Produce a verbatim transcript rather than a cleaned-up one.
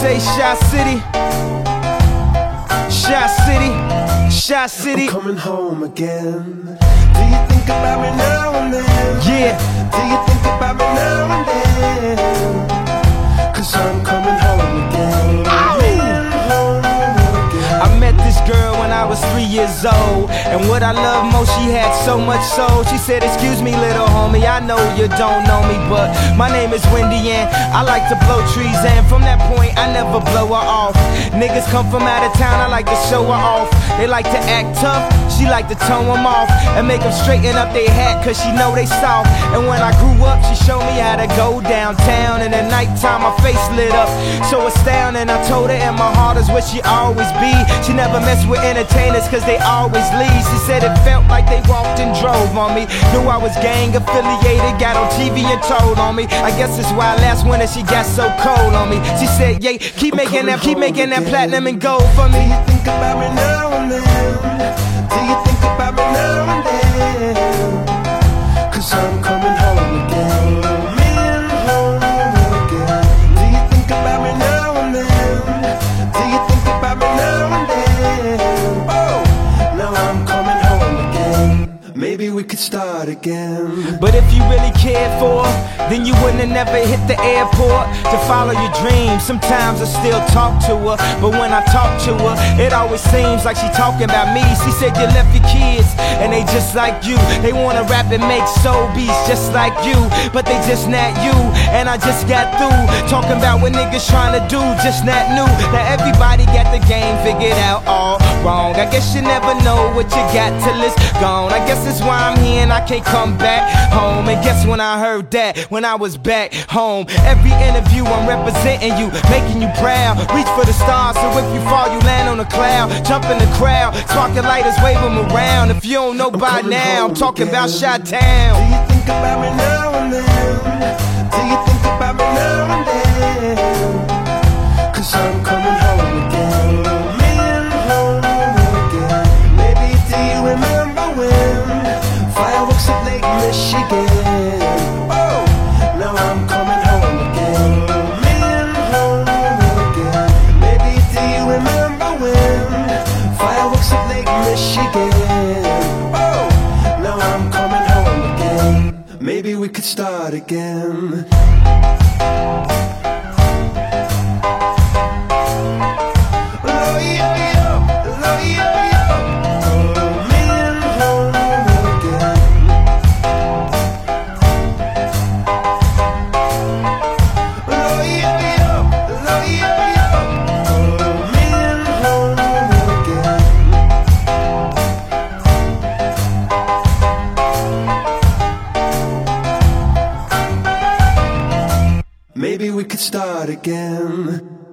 say Shy City, Shy City, Shy City. I'm coming home again. Do you think about me now and then? Yeah. Do you think about me now and then? Cause I'm coming home again. I met this girl when I was three years old, and what I love most, she had so much soul. She said, excuse me little homie, I know you don't know me, but my name is Wendy and I like to blow trees, and from that point I never blow her off. Niggas come from out of town, I like to show her off. They like to act tough, she like to tone them off and make them straighten up their hat, cause she know they soft. And when I grew up, she showed me how to go downtown, and at nighttime my face lit up so astounding. I told her in my heart is where she always be. She never mess with entertainers cause they always leave. She said it felt like they walked and drove on me. Knew I was gang affiliated, got on T V and told on me. I guess it's why last winter she got so cold on me. She said, yeah, keep I'm making that, keep making again. that platinum and gold for me. Do you think about me now and then? Do you think about me now and then? Cause I'm coming home again. Man, home again. Do you think about me now and then? Do you think about me now and then? Oh, now I'm coming home again. Maybe we could start again. But if you really cared for her, then you wouldn't have never hit the airport to follow your dreams. Sometimes I still talk to her, but when I talk to her, it always seems like she talking about me. She said you left your kids, and they just like you. They wanna rap and make soul beats just like you, but they just not you. And I just got through talking about what niggas trying to do, just not new. Now everybody got the game figured out all wrong. I guess you never know what you got till it's gone. I guess that's why I'm here and I can't come back home. And guess when I heard that, when I was back home. Every interview I'm representing you, making you proud. Reach for the stars, so if you fall you land on a cloud. Jump in the crowd, sparking lighters, wave them around. If you don't know I'm by now, I'm talking again. about Chi-Town. Do you think about me now and then? Do you think about me now and then? Cause I'm coming home again. Man, home again. Maybe do you remember when fireworks at Lake Michigan? Oh, now I'm coming home again. Man, home again. Maybe do you remember when fireworks at Lake Michigan? Oh, now I'm coming home again. Maybe we could start again. Oh, yeah, yeah. Oh, yeah, yeah. Oh, man, home again. Oh, yeah, yeah. Oh, yeah, yeah. Oh, man, home again. Maybe we could start again.